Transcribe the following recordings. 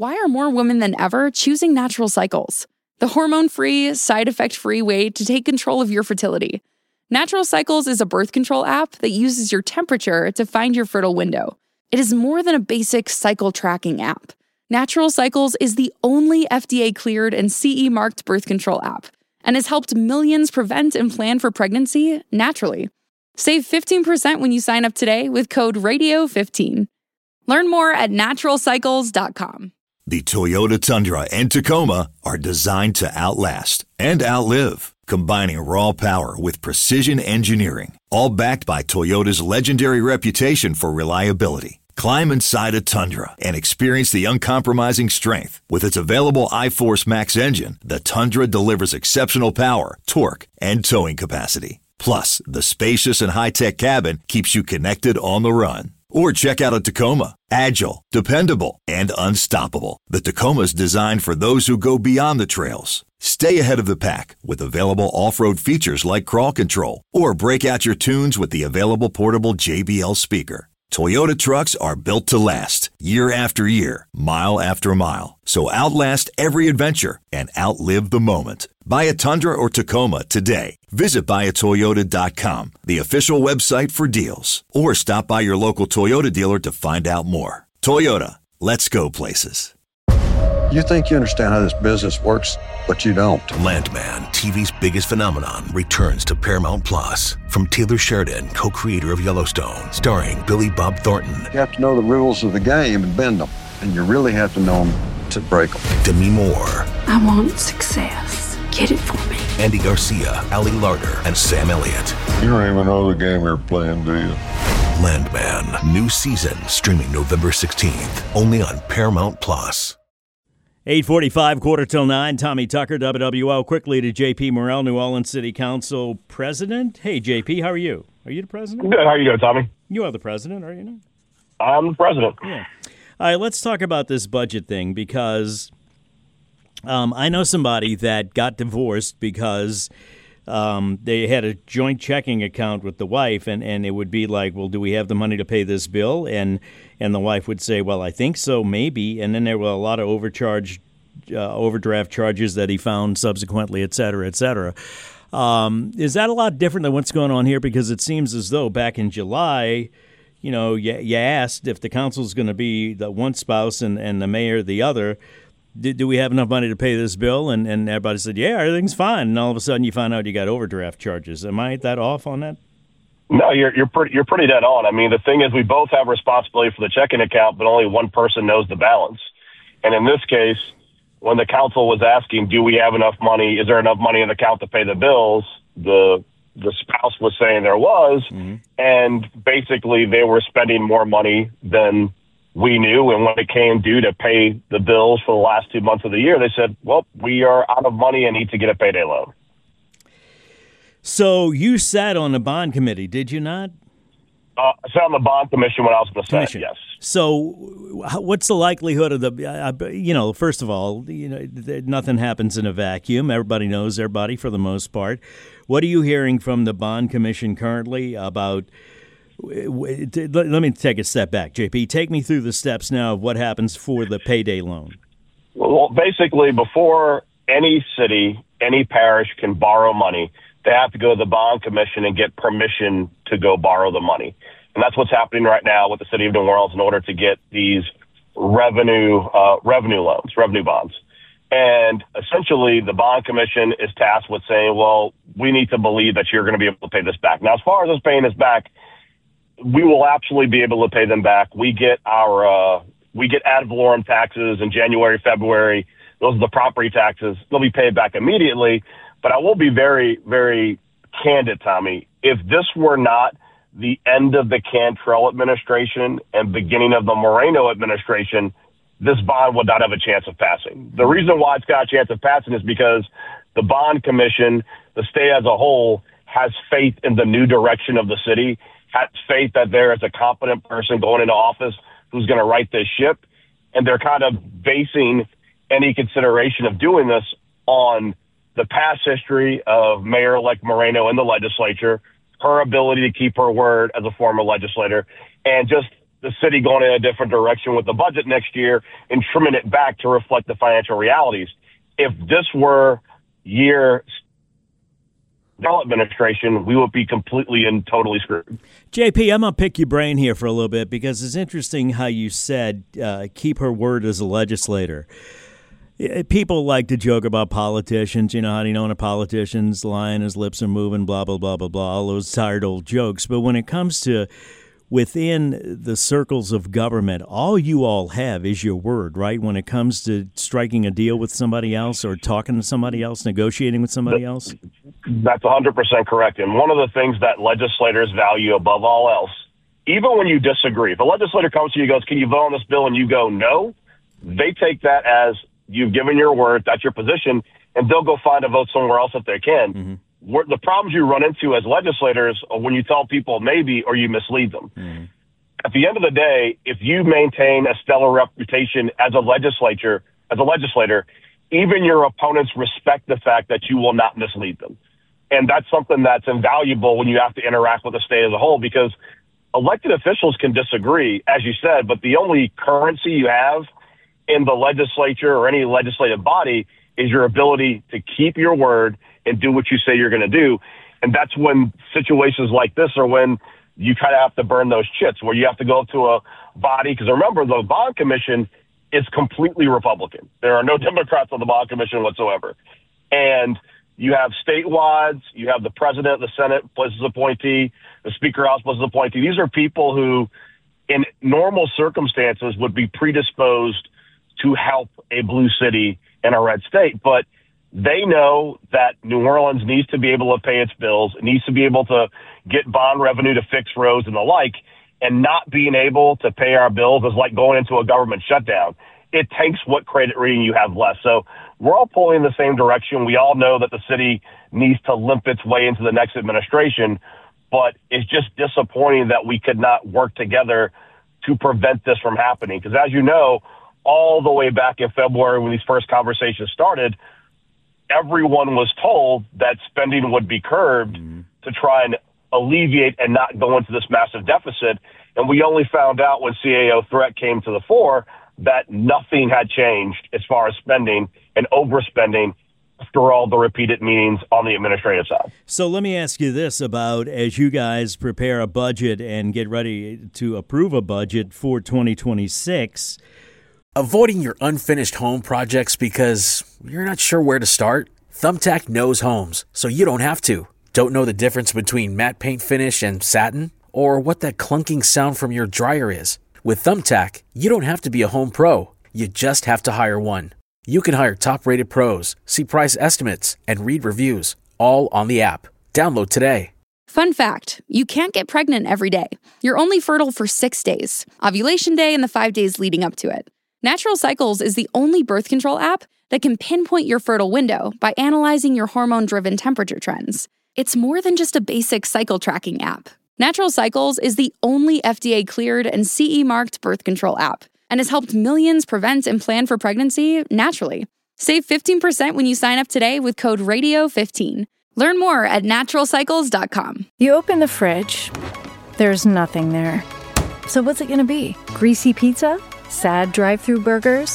why are more women than ever choosing Natural Cycles? The hormone-free, side-effect-free way to take control of your fertility. Natural Cycles is a birth control app that uses your temperature to find your fertile window. It is more than a basic cycle tracking app. Natural Cycles is the only FDA-cleared and CE-marked birth control app and has helped millions prevent and plan for pregnancy naturally. Save 15% when you sign up today with code RADIO15. Learn more at naturalcycles.com. The Toyota Tundra and Tacoma are designed to outlast and outlive, combining raw power with precision engineering, all backed by Toyota's legendary reputation for reliability. Climb inside a Tundra and experience the uncompromising strength. With its available iForce Max engine, the Tundra delivers exceptional power, torque, and towing capacity. Plus, the spacious and high-tech cabin keeps you connected on the run. Or check out a Tacoma. Agile, dependable, and unstoppable. The Tacoma's designed for those who go beyond the trails. Stay ahead of the pack with available off-road features like crawl control. Or break out your tunes with the available portable JBL speaker. Toyota trucks are built to last, year after year, mile after mile. So outlast every adventure and outlive the moment. Buy a Tundra or Tacoma today. Visit buyatoyota.com, the official website for deals. Or stop by your local Toyota dealer to find out more. Toyota, let's go places. You think you understand how this business works, but you don't. Landman, TV's biggest phenomenon, returns to Paramount Plus. From Taylor Sheridan, co-creator of Yellowstone, starring Billy Bob Thornton. You have to know the rules of the game and bend them, and you really have to know them to break them. Demi Moore. I want success. Get it for me. Andy Garcia, Ali Larter, and Sam Elliott. You don't even know the game you're playing, do you? Landman, new season, streaming November 16th, only on Paramount Plus. 8:45, quarter till 9. Tommy Tucker, WWL. Quickly to J.P. Morrell, New Orleans City Council president. Hey, J.P., how are you? Are you the president? Good. How are you doing, Tommy? You are the president, are you not? I'm the president. Yeah. All right, let's talk about this budget thing because I know somebody that got divorced because they had a joint checking account with the wife, and it would be like, well, do we have the money to pay this bill? And the wife would say, well, I think so, maybe. And then there were a lot of overdraft charges that he found subsequently, et cetera, et cetera. Is that a lot different than what's going on here? Because it seems as though back in July, you asked if the council's going to be the one spouse and the mayor the other. Do we have enough money to pay this bill? And everybody said, yeah, everything's fine. And all of a sudden you find out you got overdraft charges. Am I that off on that? No, you're pretty dead on. I mean, the thing is we both have responsibility for the checking account, but only one person knows the balance. And in this case, when the council was asking, do we have enough money? Is there enough money in the account to pay the bills? The spouse was saying there was, and basically they were spending more money than we knew. And when it came due to pay the bills for the last 2 months of the year, they said, well, we are out of money and need to get a payday loan. So you sat on the bond committee, did you not? I sat on the bond commission when I was in the Senate, yes. So what's the likelihood of the, first of all, nothing happens in a vacuum. Everybody knows everybody for the most part. What are you hearing from the bond commission currently about? Let me take a step back, JP. Take me through the steps now of what happens for the payday loan. Well, basically, before any city, any parish can borrow money, they have to go to the bond commission and get permission to go borrow the money. And that's what's happening right now with the city of New Orleans in order to get these revenue loans, revenue bonds. And essentially, the bond commission is tasked with saying, well, we need to believe that you're going to be able to pay this back. Now, as far as us paying this back, we will absolutely be able to pay them back. We get ad valorem taxes in January, February. Those are the property taxes. They'll be paid back immediately. But I will be very, very candid, Tommy. If this were not the end of the Cantrell administration and beginning of the Moreno administration, this bond would not have a chance of passing. The reason why it's got a chance of passing is because the bond commission, the state as a whole, has faith in the new direction of the city, has faith that there is a competent person going into office who's going to right this ship. And they're kind of basing any consideration of doing this on the past history of Mayor-elect Moreno in the legislature, her ability to keep her word as a former legislator, and just the city going in a different direction with the budget next year and trimming it back to reflect the financial realities. If this were year administration, we would be completely and totally screwed. JP, I'm going to pick your brain here for a little bit because it's interesting how you said keep her word as a legislator. People like to joke about politicians. You know, how do you know when a politician's lying, his lips are moving, blah, blah, blah, blah, blah, all those tired old jokes. But when it comes to within the circles of government, all you all have is your word, right? When it comes to striking a deal with somebody else or talking to somebody else, negotiating with somebody else? That's 100% correct. And one of the things that legislators value above all else, even when you disagree, if a legislator comes to you and goes, can you vote on this bill? And you go, no, they take that as you've given your word, that's your position, and they'll go find a vote somewhere else if they can. Mm-hmm. The problems you run into as legislators are when you tell people maybe or you mislead them. Mm-hmm. At the end of the day, if you maintain a stellar reputation as a legislator, even your opponents respect the fact that you will not mislead them. And that's something that's invaluable when you have to interact with the state as a whole, because elected officials can disagree, as you said, but the only currency you have in the legislature or any legislative body is your ability to keep your word and do what you say you're going to do. And that's when situations like this are when you kind of have to burn those chits, where you have to go to a body. Because remember, the bond commission is completely Republican. There are no Democrats on the bond commission whatsoever. And you have statewides, you have the president, the Senate places appointee, the Speaker House places appointee. These are people who, in normal circumstances, would be predisposed to help a blue city in a red state. But they know that New Orleans needs to be able to pay its bills, it needs to be able to get bond revenue to fix roads and the like, and not being able to pay our bills is like going into a government shutdown. It takes what credit rating you have left. So we're all pulling in the same direction. We all know that the city needs to limp its way into the next administration, but it's just disappointing that we could not work together to prevent this from happening. Because as you know, all the way back in February when these first conversations started, everyone was told that spending would be curbed to try and alleviate and not go into this massive deficit. And we only found out when CAO threat came to the fore that nothing had changed as far as spending and overspending after all the repeated meetings on the administrative side. So let me ask you this about, as you guys prepare a budget and get ready to approve a budget for 2026, avoiding your unfinished home projects because you're not sure where to start? Thumbtack knows homes, so you don't have to. Don't know the difference between matte paint finish and satin? Or what that clunking sound from your dryer is? With Thumbtack, you don't have to be a home pro. You just have to hire one. You can hire top-rated pros, see price estimates, and read reviews, all on the app. Download today. Fun fact, you can't get pregnant every day. You're only fertile for 6 days, ovulation day and the 5 days leading up to it. Natural Cycles is the only birth control app that can pinpoint your fertile window by analyzing your hormone-driven temperature trends. It's more than just a basic cycle tracking app. Natural Cycles is the only FDA-cleared and CE-marked birth control app and has helped millions prevent and plan for pregnancy naturally. Save 15% when you sign up today with code RADIO15. Learn more at naturalcycles.com. You open the fridge, there's nothing there. So what's it going to be? Greasy pizza? Sad drive-thru burgers?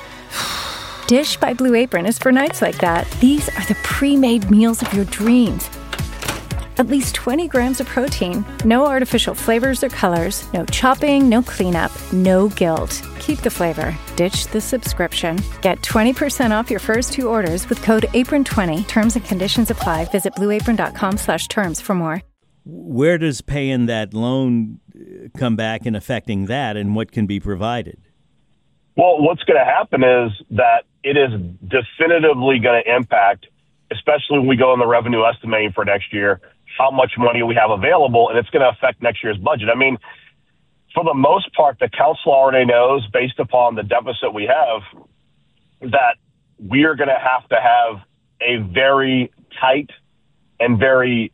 Dish by Blue Apron is for nights like that. These are the pre-made meals of your dreams. At least 20 grams of protein, no artificial flavors or colors, no chopping, no cleanup, no guilt. Keep the flavor. Ditch the subscription. Get 20% off your first 2 orders with code APRON20. Terms and conditions apply. Visit blueapron.com/terms for more. Where does paying that loan come back and affecting that, and what can be provided? Well, what's going to happen is that it is definitively going to impact, especially when we go in the revenue estimating for next year, how much money we have available, and it's going to affect next year's budget. I mean, for the most part, the council already knows, based upon the deficit we have, that we are going to have a very tight and very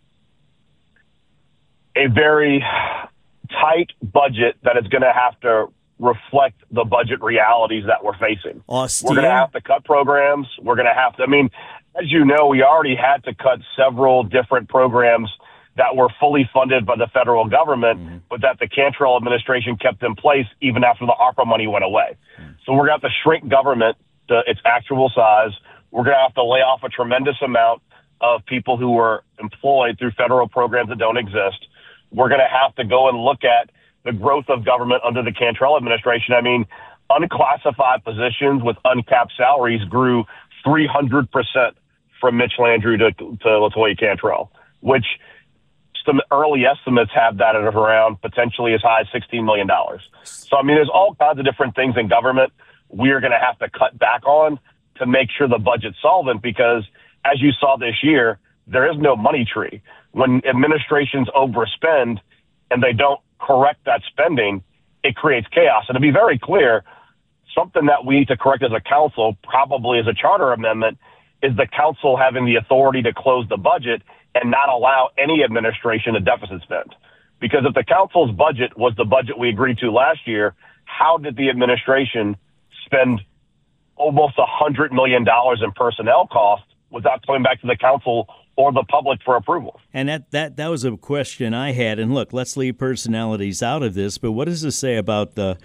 tight budget that is going to have to reflect the budget realities that we're facing. Austin. We're going to have to cut programs. We're going to have to, as you know, we already had to cut several different programs that were fully funded by the federal government, but that the Cantrell administration kept in place even after the ARPA money went away. So we're going to have to shrink government to its actual size. We're going to have to lay off a tremendous amount of people who were employed through federal programs that don't exist. We're going to have to go and look at the growth of government under the Cantrell administration. I mean, unclassified positions with uncapped salaries grew 300% from Mitch Landrieu to LaToya Cantrell, which some early estimates have that at around potentially as high as $16 million. So, I mean, there's all kinds of different things in government we're going to have to cut back on to make sure the budget's solvent, because as you saw this year, there is no money tree. When administrations overspend and they don't correct that spending, it creates chaos. And to be very clear, something that we need to correct as a council, probably as a charter amendment, is the council having the authority to close the budget and not allow any administration to deficit spend. Because if the council's budget was the budget we agreed to last year, how did the administration spend almost $100 million in personnel costs without coming back to the council or the public for approval? And that was a question I had. And look, let's leave personalities out of this, but what does this say about the,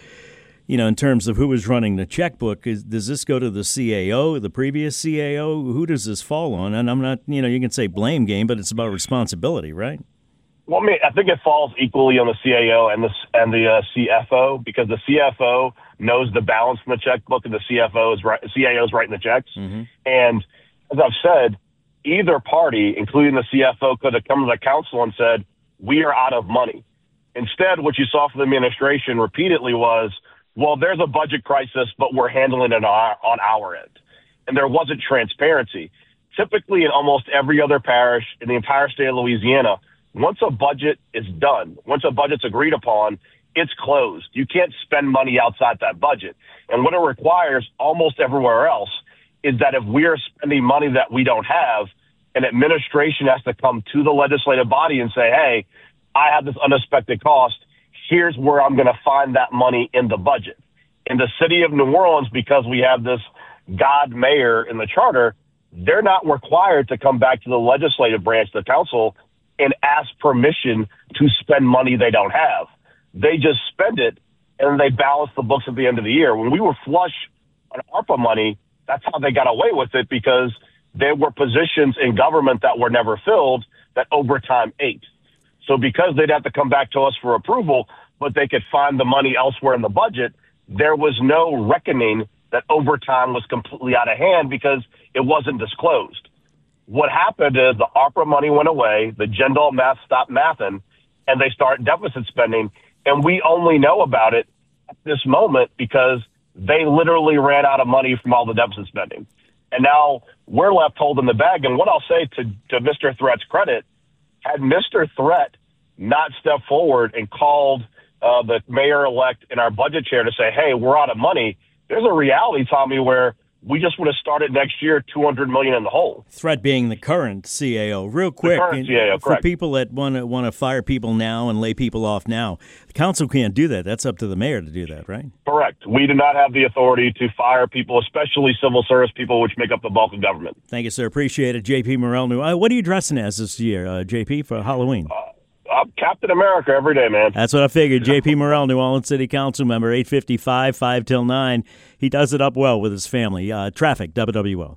in terms of who was running the checkbook? Does this go to the CAO, the previous CAO? Who does this fall on? And I'm not, you can say blame game, but it's about responsibility, right? Well, I mean, I think it falls equally on the CAO and the CFO, because the CFO knows the balance in the checkbook and the CAO is writing the checks. Mm-hmm. And as I've said, either party, including the CFO, could have come to the council and said, we are out of money. Instead, what you saw from the administration repeatedly was, well, there's a budget crisis, but we're handling it on our end. And there wasn't transparency. Typically, in almost every other parish in the entire state of Louisiana, once a budget is done, once a budget's agreed upon, it's closed. You can't spend money outside that budget. And what it requires almost everywhere else is that if we're spending money that we don't have, an administration has to come to the legislative body and say, hey, I have this unexpected cost. Here's where I'm going to find that money in the budget. In the city of New Orleans, because we have this God mayor in the charter, they're not required to come back to the legislative branch, the council, and ask permission to spend money they don't have. They just spend it, and they balance the books at the end of the year. When we were flush on ARPA money, that's how they got away with it, because there were positions in government that were never filled that overtime ate. So because they'd have to come back to us for approval, but they could find the money elsewhere in the budget, there was no reckoning that overtime was completely out of hand because it wasn't disclosed. What happened is the ARPA money went away, the Jindal math stopped mathing, and they started deficit spending. And we only know about it at this moment because they literally ran out of money from all the deficit spending. And now we're left holding the bag. And what I'll say to Mr. Threat's credit, had Mr. Threat not stepped forward and called the mayor-elect and our budget chair to say, hey, we're out of money, there's a reality, Tommy, where we just would have started next year $200 million in the hole. Threat being the current CAO. Real quick, CAO, for people that want to fire people now and lay people off now, the council can't do that. That's up to the mayor to do that, right? Correct. We do not have the authority to fire people, especially civil service people, which make up the bulk of government. Thank you, sir. Appreciate it. JP Morel. What are you dressing as this year, JP, for Halloween? I'm Captain America every day, man. That's what I figured. JP Morel, New Orleans City Council member, 8:55, 5 till 9. He does it up well with his family. Traffic, WWL.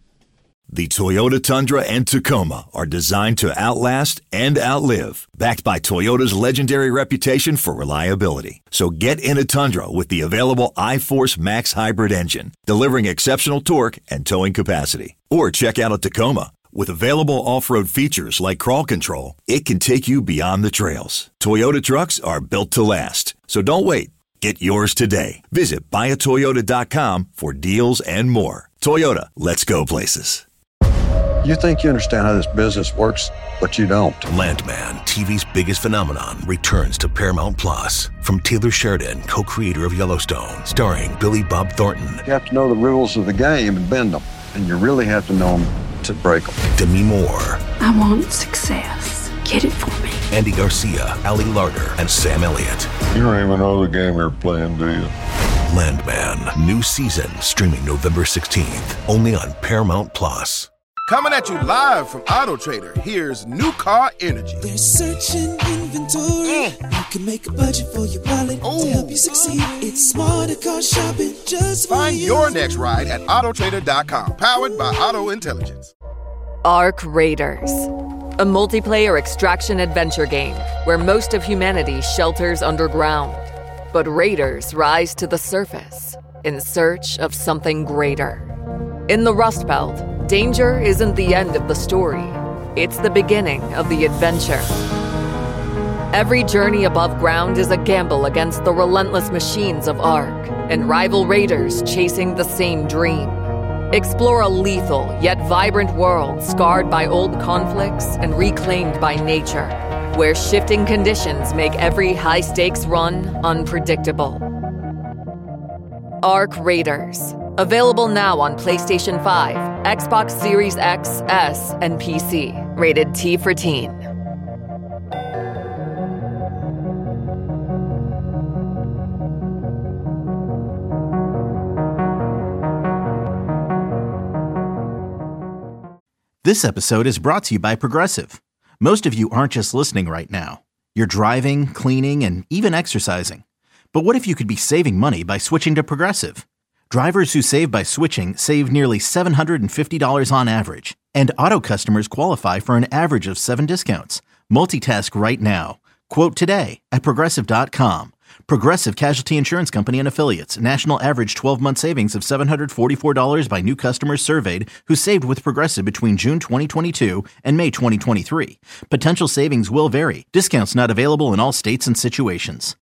The Toyota Tundra and Tacoma are designed to outlast and outlive, backed by Toyota's legendary reputation for reliability. So get in a Tundra with the available iForce Max hybrid engine, delivering exceptional torque and towing capacity. Or check out a Tacoma. With available off-road features like crawl control, it can take you beyond the trails. Toyota trucks are built to last. So don't wait. Get yours today. Visit buyatoyota.com for deals and more. Toyota, let's go places. You think you understand how this business works, but you don't. Landman, TV's biggest phenomenon, returns to Paramount Plus. From Taylor Sheridan, co-creator of Yellowstone, starring Billy Bob Thornton. You have to know the rules of the game and bend them. And you really have to know them to break them. Demi Moore. I want success. Get it for me. Andy Garcia, Ali Larter, and Sam Elliott. You don't even know the game you're playing, do you? Landman, new season, streaming November 16th, only on Paramount Plus. Coming at you live from Auto Trader, here's New Car Energy. They're searching inventory. You can make a budget for your wallet to help you succeed. It's smarter car shopping just for Find you. your next ride at autotrader.com. Powered by Auto Intelligence. Arc Raiders, a multiplayer extraction adventure game where most of humanity shelters underground. But raiders rise to the surface in search of something greater. In the Rust Belt, danger isn't the end of the story. It's the beginning of the adventure. Every journey above ground is a gamble against the relentless machines of Ark and rival raiders chasing the same dream. Explore a lethal yet vibrant world scarred by old conflicts and reclaimed by nature, where shifting conditions make every high-stakes run unpredictable. Arc Raiders. Available now on PlayStation 5, Xbox Series X, S, and PC. Rated T for Teen. This episode is brought to you by Progressive. Most of you aren't just listening right now. You're driving, cleaning, and even exercising. But what if you could be saving money by switching to Progressive? Drivers who save by switching save nearly $750 on average, and auto customers qualify for an average of 7 discounts. Multitask right now. Quote today at Progressive.com. Progressive Casualty Insurance Company and Affiliates. National average 12-month savings of $744 by new customers surveyed who saved with Progressive between June 2022 and May 2023. Potential savings will vary. Discounts not available in all states and situations.